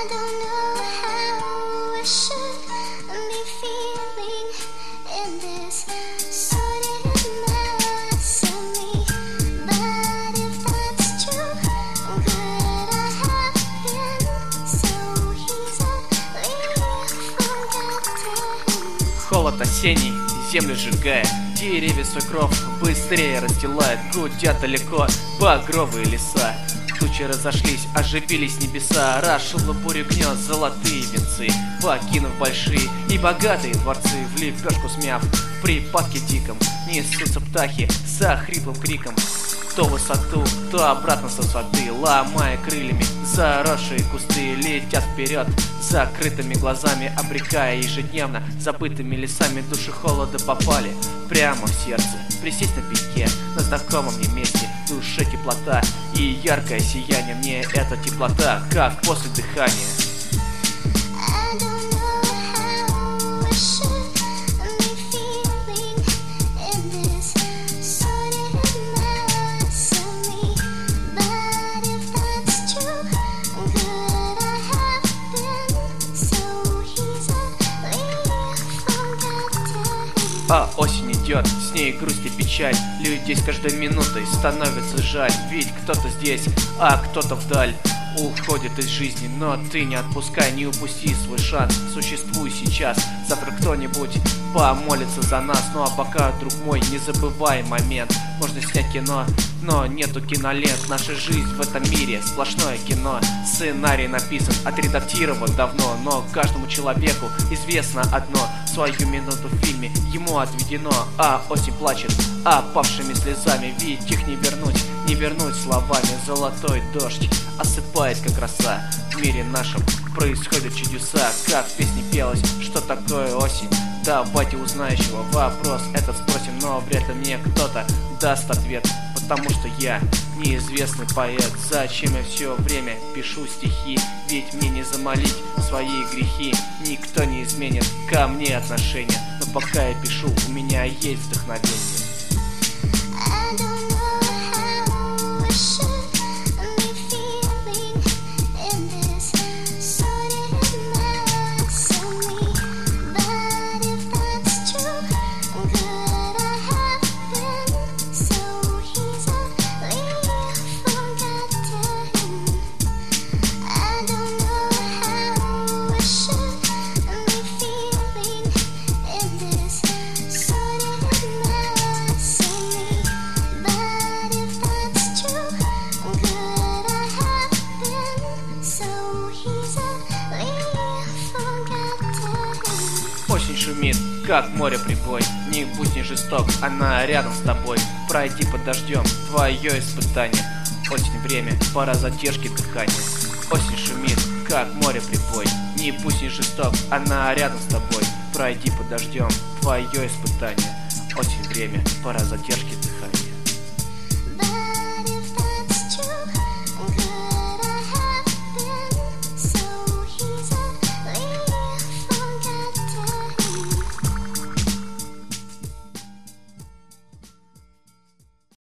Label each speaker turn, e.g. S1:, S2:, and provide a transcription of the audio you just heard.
S1: I don't know how I should be feeling in this sordid mess of me. But if that's true, could I have been so easily forgotten?
S2: Холод осенний землю сжигает, деревья свой кров быстрее расстилают, гудят далеко багровые леса. Тучи разошлись, оживились небеса, расшила бурю гнезд золотые венцы, покинув большие и богатые дворцы, в лепешку смяв в припадке диком, несутся птахи со хриплым криком. То в высоту, то обратно с высоты, ломая крыльями заросшие кусты, летят вперед закрытыми глазами, обрекая ежедневно забытыми лесами. Души холода попали прямо в сердце, присесть на пеньке на знакомом мне месте, в душе теплота и яркое сияние. Мне эта теплота, как после дыхания.
S1: I don't know how I should be feeling in this sordid mess of me. But if that's true, could I have been so easily forgotten?
S2: А осень идет, с ней грусть и печаль, людей с каждой минутой становится жаль. Ведь кто-то здесь, а кто-то вдаль уходит из жизни, но ты не отпускай, не упусти свой шанс. Существуй сейчас, завтра кто-нибудь помолится за нас. Ну а пока, друг мой, не забывай момент. Можно снять кино, но нету кинолент. Наша жизнь в этом мире сплошное кино. Сценарий написан, отредактирован давно, но каждому человеку известно одно: свою минуту в фильме ему отведено. А осень плачет опавшими слезами, ведь их не вернуть, не вернуть словами. Золотой дождь осыпает, как роса. В мире нашем происходят чудеса, как в песне пелось, что такое осень. Давайте узнающего вопрос этот спросим, но вряд ли мне кто-то даст ответ, потому что я неизвестный поэт. Зачем я все время пишу стихи? Ведь мне не замолить свои грехи. Никто не изменит ко мне отношения, но пока я пишу, у меня есть вдохновение.
S1: I don't know how I should be feeling in this sordid mess of me. But if that's true, could I have been so easily forgotten? I don't know how I should be feeling in this sordid mess of me. But if that's true, could I have been so easily forgotten?
S2: Осень шумит, как море прибой. Не будь не жесток, она рядом с тобой. Пройди под дождем твое испытание. Осень время, пора задержки дыхания. Осень шумит, как море прибой. Не будь не жесток, она рядом с тобой. Пройди под дождем твое испытание. Осень время, пора задержки дыхания.